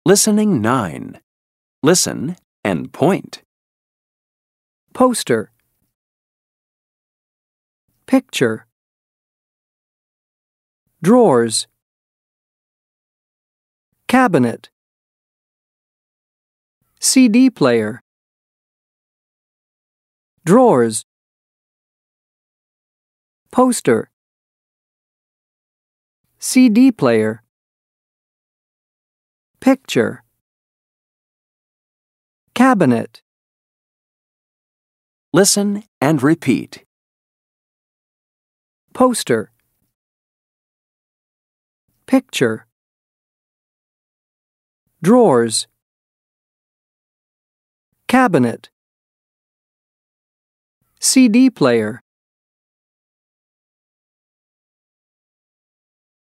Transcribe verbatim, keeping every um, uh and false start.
Listening nine. Listen and point. Poster. Picture. Drawers. Cabinet. C D player. Drawers. Poster. C D player. Picture. Cabinet. Listen and repeat. Poster. Picture. Drawers. Cabinet. C D player.